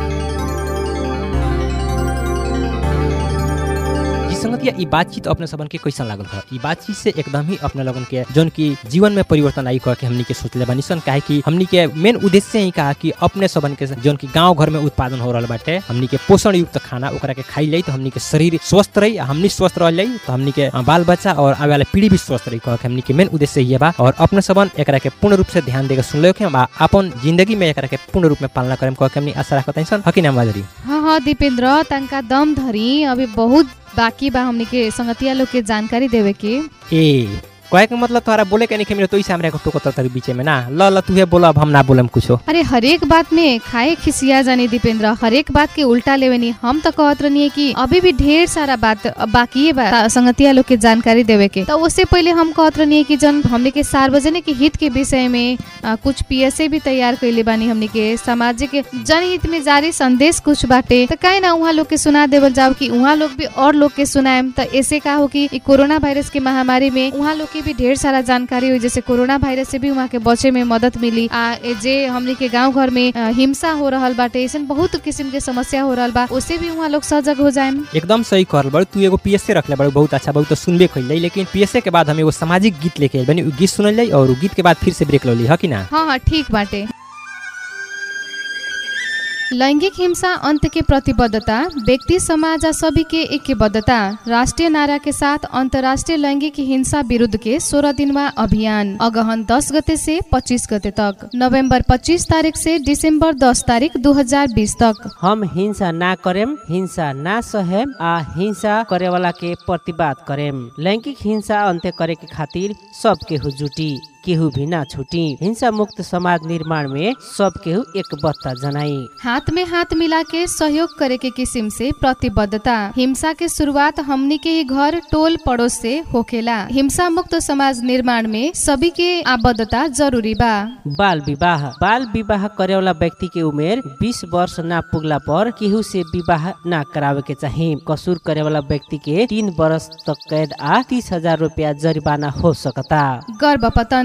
संगतिया ई बातचीत अपने सबन के कैसन लागल है? ई बातचीत से एकदम ही अपने लोगन के जौन की जीवन में परिवर्तन आई कह के हमनी के सोचले बानी सन। काहे कि हमनी के मेन उद्देश्य ही कहा कि अपने सबन के जौन की गांव घर में उत्पादन हो रहल बाटे हमनी के पोषण युक्त खाना ओकरा के खाई लई तो हमनी के शरीर स्वस्थ रही, हमनी स्वस्थ रह लई तो हमनी के बाल बच्चा और आवे वाला पीढ़ी भी स्वस्थ रही कह के हमनी के मेन उद्देश्य ये बा। और अपने सबन एकरा के पूर्ण रूप से ध्यान देके सुनले के अपन जिंदगी में एकरा के पूर्ण रूप में पालना करेम कह के हमनी आशा रखत सन। हकी नाम बाजरी। हां हां दीपेंद्र तंका दम धरी अभी बहुत बाकी बा हमनी के संगतिया लोग के जानकारी देवे के। ए कहे के मतलब तोहरा बोले के नहीं मिले तो इसे हमरा को टोको तर बीच में ना ल ल तुहे बोला अब हम ना बोलम कुछो। अरे हर एक बात में खाए खिसिया जानी दीपेंद्र, हर एक बात के उल्टा लेवेनी। हम तो कहत रहनी है कि अभी भी ढेर सारा बात बाकी है बा संगतिया लोग के जानकारी देवे के। तो उससे पहले हम कहत रहनी है कि जन हमने के सार्वजनिक हित के विषय में आ, कुछ पीएसए भी तैयार कैले बानी हमने के सामाजिक जनहित में जारी संदेश कुछ बाटे तो कहीं ना उहाँ लोग के सुना देवल जाओ कि उहाँ लोग भी और लोग के सुनाएम। तो ऐसे का हो कि कोरोना वायरस के महामारी में उहाँ लोग भी ढेर सारा जानकारी हुई जैसे कोरोना वायरस से भी वहाँ के बचे में मदद मिली। आ जे हमने के गांव घर में आ, हिंसा हो रहल बाटे ऐसे बहुत किस्म के समस्या हो रहल बा उससे भी वहाँ लोग सजग हो जाए। एकदम सही करल बड़ तू एगो पीएसए रखले बड़ बहुत अच्छा बहुत तो सुनबे कैले लेकिन पीएसए के बाद हम एगो सामाजिक गीत लेके आइल बनी उ गीत सुनल जाई और उ गीत के बाद फिर से ब्रेक लौली ह कि ना। हां हां ठीक बाटे। लैंगिक हिंसा अंत के प्रतिबद्धता, व्यक्ति समाज आ सभी के ऐक्यबद्धता, राष्ट्रीय नारा के साथ अंतर्राष्ट्रीय लैंगिक हिंसा विरुद्ध के सोलह दिनवा अभियान अगहन दस गते से पच्चीस गते तक, नवंबर पच्चीस तारीख से दिसंबर दस तारीख दो हजार बीस तक। हम हिंसा ना करेम, हिंसा ना सहेम आ हिंसा करे वाला के प्रतिवाद करेम। लैंगिक हिंसा अंत्य करे के खातिर सब केहू जुटी, केहू भी ना छूटी। हिंसा मुक्त समाज निर्माण में सब केहू एक बत्ता जनाई। हाथ में हाथ मिला के सहयोग करे के किस्म से प्रतिबद्धता। हिंसा के शुरुआत हमनी के ही घर टोल पड़ोस से होखेला। हिंसा मुक्त समाज निर्माण में सभी के आबद्धता जरूरी बा। बाल विवाह, बाल विवाह करे वाला व्यक्ति के उमेर बीस वर्ष ना पुगला पर केहू से विवाह ना करावे के चाहिए। कसूर करे वाला व्यक्ति के तीन वर्ष तक कैद आ तीस हजार रूपया जरिमाना हो सकता। गर्भपतन,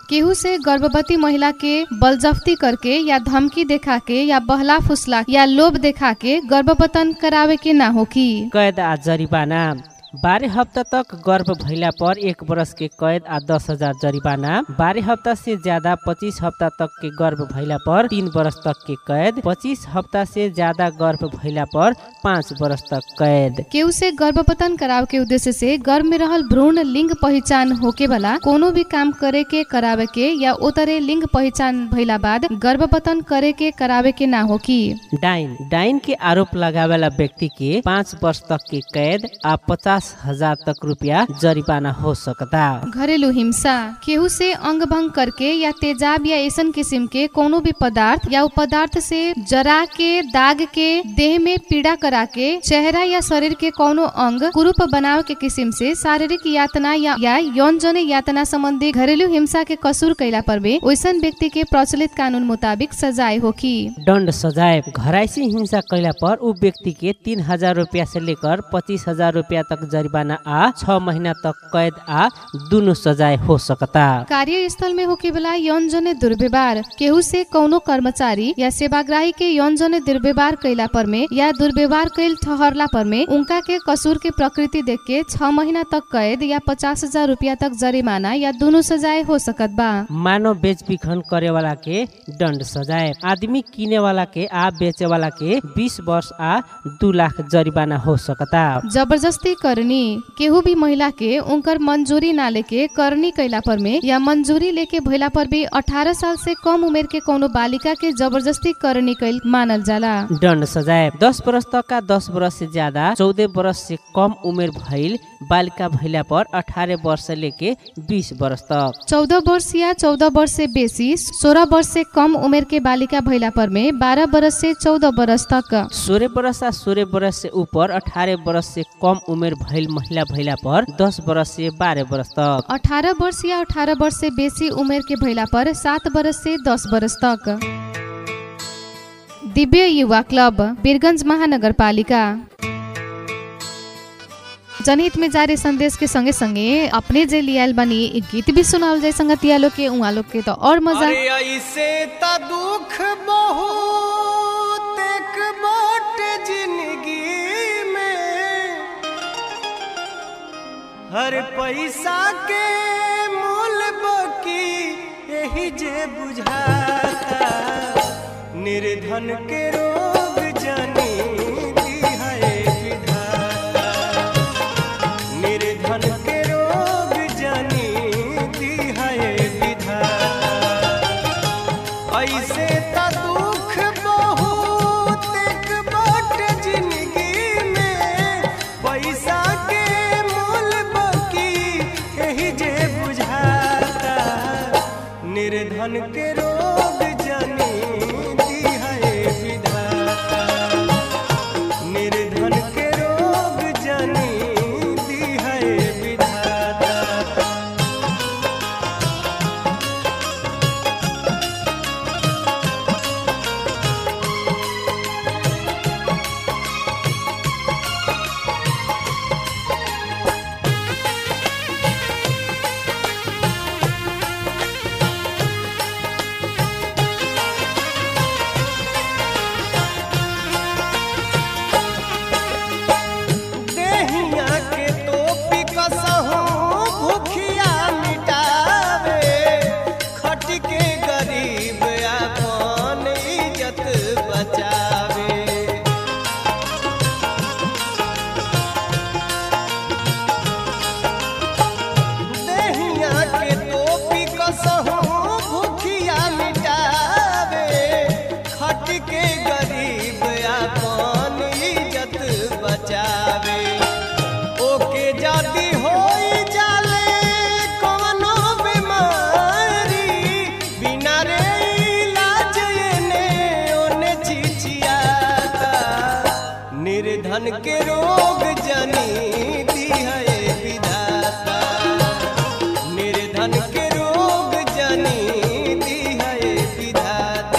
केहू से गर्भवती महिला के बलजफ्ती करके या धमकी देखा के या बहला फुसला या लोभ देखा के गर्भवतन करावे के ना होकी। कैद आ जरिवाना। बारह हफ्ता तक गर्भ भइला पर एक बरस के कैद आ दस हजार जरिवाना। बारह हफ्ता से ज्यादा पच्चीस हफ्ता तक के गर्भ भइला पर तीन बरस तक के कैद। पच्चीस हफ्ता से ज्यादा गर्भ भइला पर पाँच बरस तक कैद। केहू से गर्भपतन कराव के उद्देश्य से गर्भ में रहल भ्रूण लिंग पहचान होके वाला कोनो भी काम करे के करावे के या ओतरे लिंग पहचान भइला बाद गर्भपतन करे के करावे के ना होकी। डाइन डाइन के आरोप लगावेला व्यक्ति के पाँच वर्ष तक के कैद आ पचास हजार तक रुपया जरिवाना हो सकता। घरेलू हिंसा। केहू से अंग भंग करके या तेजाब या ऐसन किस्म के कोनो भी पदार्थ या पदार्थ से जरा के दाग के देह में पीड़ा करा के चेहरा या शरीर के कोनो अंग कुरूप बनाव के किस्म से शारीरिक यातना या, या यौन जन यातना संबंधी घरेलू हिंसा के कसूर कैला पर भी वैसन व्यक्ति के प्रचलित कानून मुताबिक सजाए होकी। दंड सजाए। घरायसी हिंसा कैला पर उ व्यक्ति के तीन हजार रुपया से लेकर पच्चीस हजार रुपया तक जरिवाना आ छह महीना तक कैद आ दोनों सजाए हो सकता। कार्यस्थल में होके वाला यौन जने दुर्व्यवहार। केहू से कोनो कर्मचारी या सेवाग्राही के यौन जने दुर्व्यवहार कैला पर में या दुर्व्यवहार कैल ठहरला पर में उनका के कसूर के प्रकृति देख के छह महीना तक कैद या पचास हजार रुपया तक जरिमाना या दोनों सजाए हो सकत बा। मानव बेच बिखन करे वाला के दंड सजाए। आदमी किने वाला के आ बेचे वाला के बीस वर्ष आ दू लाख जरिमाना हो सकता। जबरदस्ती करनी। केहू भी महिला के उनकर मंजूरी ना लेके करनी कैला पर में या मंजूरी लेके भइला पर भी अठारह साल से कम उम्र के कोनो बालिका के जबरदस्ती करनी कैल मानल जाला। दंड सजाए। दस बरस तक का दस बरस से ज्यादा चौदह बरस से कम उम्र भइल बालिका भइला पर अठारह वर्ष से लेके बीस बरस तक। चौदह वर्ष या चौदह वर्ष से बेसी सोलह वर्ष से कम उम्र के बालिका भइला पर में बारह बरस से चौदह बरस तक। सोलह बरस आ सोलह बरस से ऊपर अठारह बरस से कम उम्र भइल महिला भइला पर दस बरस से बारह बरस तक। अठारह वर्ष या अठारह वर्ष से बेसी उम्र के भइला पर सात बरस से दस बरस तक। दिव्य युवा क्लब वीरगंज महानगर पालिका। जनहित में जारी संदेश के संगे संगे अपने जे लियाल बनी एक गीत भी सुनाल जाए संगतिया लोग के उहाँ लोग के तो और मजा। अरे ऐसे त दुख बहुत एक बाटे जिंदगी में, हर पैसा के मोल बाकी यही जे बुझाता, निर्धन के रोग जानी दी है विधाता, निर्धन के रोग जानी दी है विधाता। ऐसे त दुख बहुत एक बाटे जिंदगी में, पैसा के मोल बाकी यही जे बुझाता, निर्धन के रोग जानी दी है विधाता, निर्धन के रोग जानी दी है विधाता। देहिया के टोपी कसहु भूखिया मिटावे, खट के गरीब अपन इज्जत बचावे। देहिया के टोपी कसहु भूखिया मिटावे, खट के गरीब अपन इज्जत बचावे। ओके जाती होई जाले कोनो बीमारी, बिना रे इलाज एने ओने चिचियाता, निर्धन के रोग जानी दी है विधाता, निर्धन के रोग जानी दी है विधाता।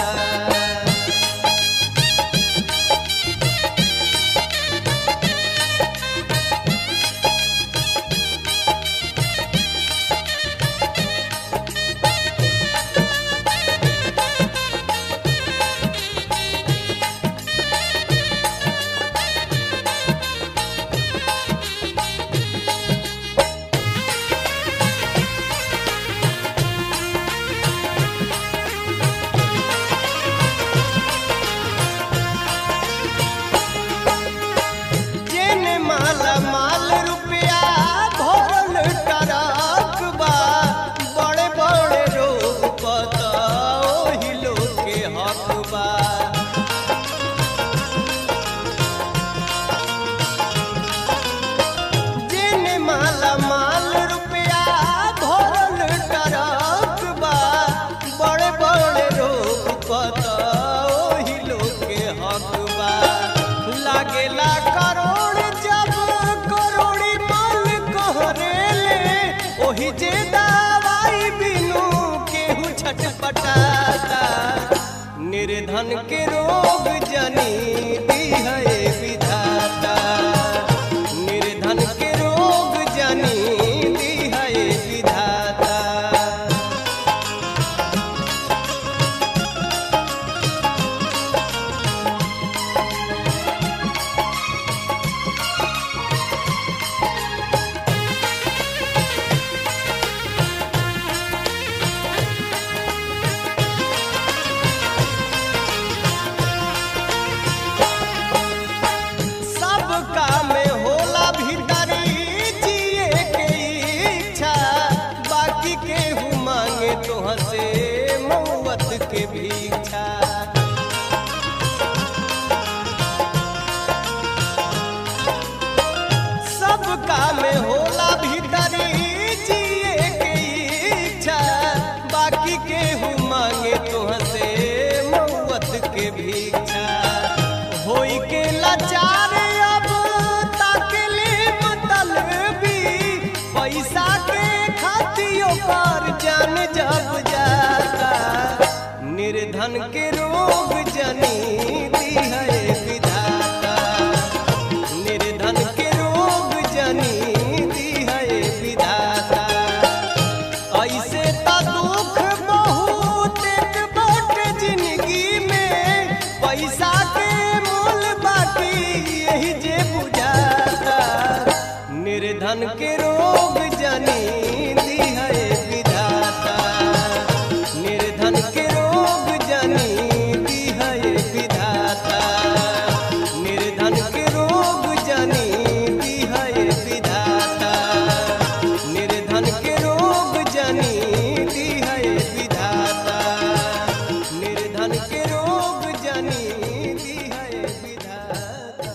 निर्धन के रोग जनी दी है विधाता, निर्धन के रोग जनी दी है विधाता। निर्धन के रोग जनी दी है विधाता, निर्धन के रोग जनी दी है विधाता। ऐसे तो दुख बहुत बाट जिंदगी में, पैसा के मूल बाकी यही जे बुझाता। निर्धन के रोग जनी दी है विधाता, निर्धन के रोग जनी दी है विधाता, निर्धन के रोग जनी दी है विधाता, निर्धन के रोग जनी दी है विधाता, निर्धन के रोग जनी दी है विधाता।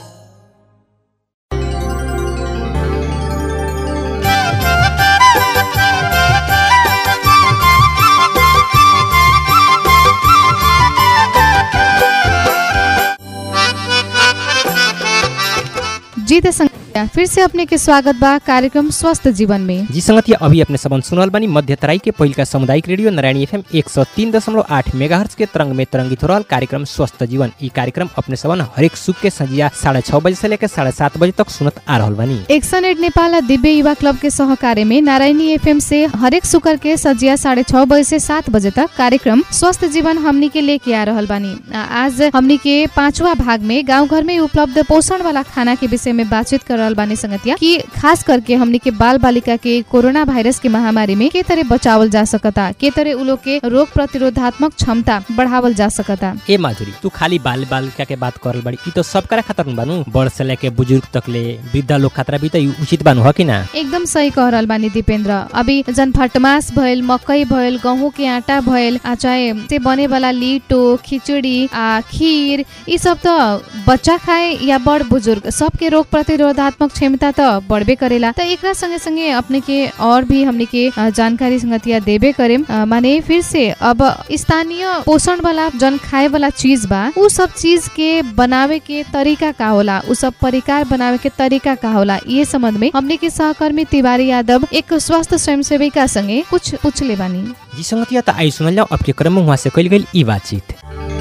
जी त संगतिया फिर से अपने के स्वागत बा कार्यक्रम स्वस्थ जीवन में। जी संगतिया अभी अपने सबन सुनल बानी मध्य तराई के पहिलका सामुदायिक रेडियो नारायणी एफएम एक सौ तीन दशमलव आठ मेगाहर्ट्ज के तरंग में तरंगित हो रहल कार्यक्रम स्वस्थ जीवन। ई कार्यक्रम अपने सबन हरेक सुख के संजिया साढ़े छह बजे से लेकर साढ़े सात बजे तक सुनत आ रहल बानी। एक्शन एड नेपाल दिव्य युवा क्लब के सहकार्य में नारायणी एफएम से हरेक शुक्र के संजिया साढ़े छह बजे से सात बजे तक कार्यक्रम स्वस्थ जीवन हमनी के लेके आ रहल बानी। आज हमनी के पांचवा भाग में गाँव घर में उपलब्ध पोषण वाला खाना के विषय में बातचीत कर रहल बानी संगतिया कि खास करके हमनी के बाल बालिका के कोरोना वायरस के महामारी में के तरह बचावल जा सकता, के तरह उ लोग के रोग प्रतिरोधात्मक क्षमता बढ़ावल जा सकता। ए माधुरी तू खाली बाल बालिका के बात करल बड़ी, ई तो सबकरा खातिर बानू, बड़ से लेके बुजुर्ग तक ले वृद्ध लोग खातिर भी त उचित बानू ह कि ना? एकदम सही कह रहल बानी दीपेंद्र। अभी जन फटमास भइल, मकई भइल, गेहूं के आटा भइल, आ चाहे से बने वाला लिटो, खिचड़ी आ खीर, ई सब तो बच्चा खाए या बड़ बुजुर्ग सबके रोग प्रतिरोधात्मक क्षमता तो बढ़बे करेला। तो एकरा संगे संगे अपने के और भी हमने के जानकारी संगतिया देबे करेम। माने फिर से अब स्थानीय पोषण वाला जन खाए वाला चीज बा, उ सब चीज के बनावे के तरीका का होला, उ सब परिकार बनावे के तरीका का होला, ये संबंध में हमने के सहकर्मी तिवारी यादव एक स्वास्थ्य स्वयंसेविका संगे कुछ पूछले बानी। जी संगतिया त आई सुनल जाओ अब के क्रम में वहां से कइल गइल ई बातचीत।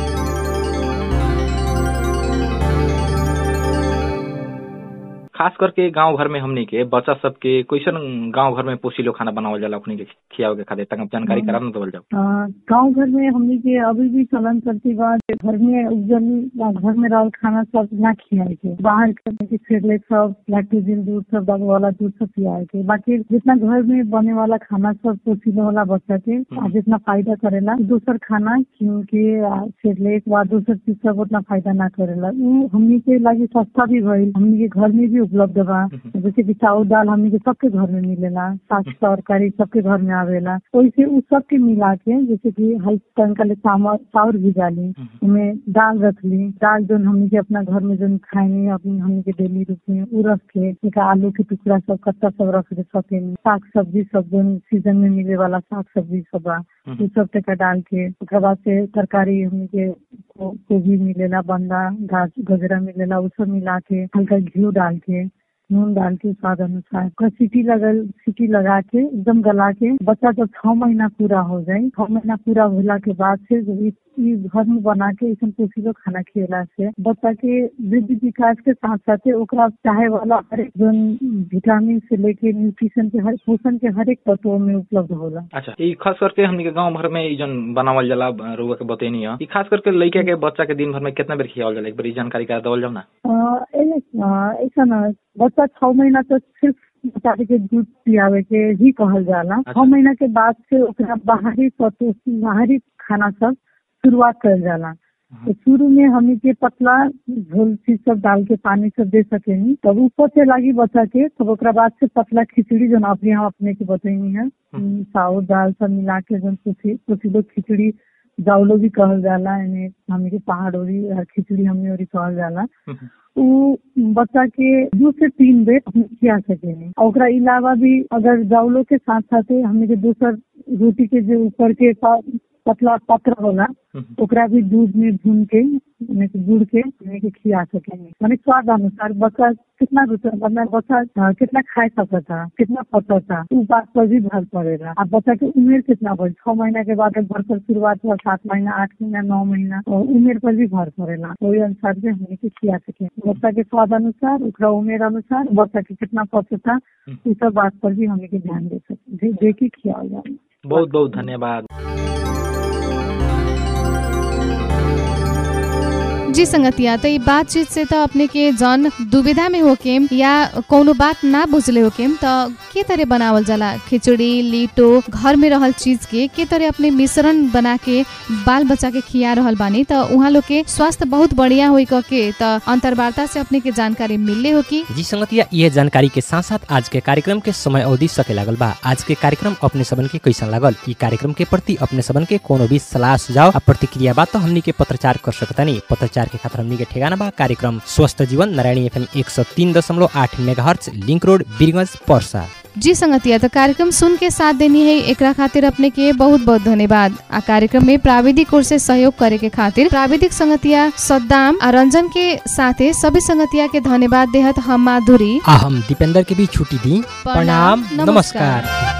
खास करके गांव घर में हमनी के बच्चा सब के कैसन गांव घर में पोषिलो खाना बनावल जाला अपने के खियावे के खातिर तक जानकारी करा न देवल जाओ। गांव घर में हमनी के अभी भी चलन चलती बा घर में उपजल घर में रहल खाना सब ना खियाए के, बाहर के सेरेलैक सब, लैक्टोजन दूध सब, दवा वाला दूध सब पियाए के। बाकी जितना घर में बने वाला खाना सब पोषिलो वाला बच्चा के जितना फायदा करेला, दूसर खाना क्योंकि सेरेलैक व दूसर चीज सब उतना फायदा ना करेला। उ हमनी के लागी सस्ता भी भइल, हमनी के घर में भी उपलब्ध बा। जैसे कि चाउर दाल हमनी के सबके घर में मिलेला, साग तरकारी सबके घर में आवेला, वैसे उस सब के मिला के जैसे कि हल्का तनका ले चाउर भिजाली, उसमें दाल रख ली, दाल जो हमनी के अपना घर में जो खाएंगे अपनी हमनी के डेली रूप में उ रख के एक आलू के टुकड़ा सब कच्चा सब रख दे सके, साग सब्जी सब जो सीजन में मिले वाला साग सब्जी सब बा उ सब टका डाल के, उसके बाद से तरकारी हमनी के गोभी मिलेला, बंदा, गाज गजरा मिलेला, उ सब मिला के हल्का घी डाल के नून डाल के स्वाद अनुसार ओकरा सीटी लगल सीटी लगा के एकदम गला के बच्चा जब छह महीना पूरा हो जाए, छह महीना पूरा होला के बाद से जब ई ई घर में बना के ऐसा पोषिलो खाना खिला से बच्चा के वृद्धि विकास के साथ साथ ओकरा चाहे वाला हर एक जन विटामिन से लेके न्यूट्रिशन के हर पोषण के हर एक तत्व में उपलब्ध होला। अच्छा, ई खास करके हमनी के गांव भर में ई जन बनावल जाला रुआ के बतेनी है, ई खास करके लइका के बच्चा के दिन भर में कितना बेर खियावल जाला, एक बार ई जानकारी का देवल जाओ ना। ऐसा ना बच्चा छह महीना तक सिर्फ बच्चा के दूध पियावे के ही कहल जाला। छह महीना के बाद से ओकरा बाहरी तत्व बाहरी खाना सब शुरुआत कर जाला। तो शुरू में हमी के पतला झोल चीज सब डाल के पानी सब दे सकेनी, तब ऊपर से लागी बच्चा के, तब ओकरा बाद से पतला खिचड़ी जो अपने हम अपने की बतैनी है, साउथ दाल सब मिला के जन पोषिलो खिचड़ी जाउलो भी कहल जाला, यानी हमी के पहाड़ ओरी खिचड़ी हमने ओरी कहल जाला। उ बच्चा के दो से तीन बेर खिया सकेनी। ओकरा अलावा भी अगर जाउलो के साथ साथ हमी के दूसर रोटी के जो ऊपर के पतला पत्र होला ओकरा भी दूध में भून के गुड़ के के खिया सकेंगे। माने स्वाद अनुसार बच्चा कितना मतलब बच्चा कितना खा सकता, कितना पचता, उस बात पर भी भर पड़ेगा। अब बच्चा की उम्र कितना बढ़, छह महीना के बाद भर पर शुरुआत हुआ, सात महीना, आठ महीना, नौ महीना, और उम्र पर भी भर पड़ेगा। वही अनुसार से हमें के खिया सके। बच्चा के स्वाद अनुसार, ओकरा उम्र अनुसार, बच्चा के कितना पचता, इस सब बात पर भी हमें के ध्यान दे सकते, दे के खिया जाए। बहुत बहुत धन्यवाद। जी संगतिया, तो ये बातचीत से तो अपने के जन दुविधा में होकेम या कोनो बात ना बुझले होकेम तो के तरह बनावल जाला खिचड़ी लिटो घर में रहल चीज के के तरह अपने मिश्रण बना के बाल बच्चा के खिया रहल बानी, तो उहाँ लोग के स्वास्थ्य बहुत बढ़िया होई के तो अंतर्वार्ता से अपने के जानकारी मिलले हो की। जी संगतिया, ये जानकारी के साथ साथ आज के कार्यक्रम के समय अवधि सके लागल बा। आज के कार्यक्रम अपने सबन के कैसा लागल, ई कार्यक्रम के प्रति अपने सबन के कोनो भी सलाह सुझाव प्रतिक्रिया बात तो हमनी के पत्रचार कर सकतानी। पत्रचार के खातिर हमनी के ठेगाना बा कार्यक्रम स्वस्थ जीवन नारायणी एफएम एक सौ तीन दशमलव आठ megahertz link road Birgunj Parsa. जी संगतिया, तो कार्यक्रम सुन के साथ देनी है एकरा खातिर अपने के बहुत बहुत धन्यवाद। आ कार्यक्रम में प्राविधिक ओर से सहयोग करे के खातिर प्राविधिक संगतिया सद्दाम आ रंजन के साथे सभी संगतिया के धन्यवाद देहत हम माधुरी आ हम दीपेंद्र के भी छुट्टी दी। प्रणाम, नमस्कार।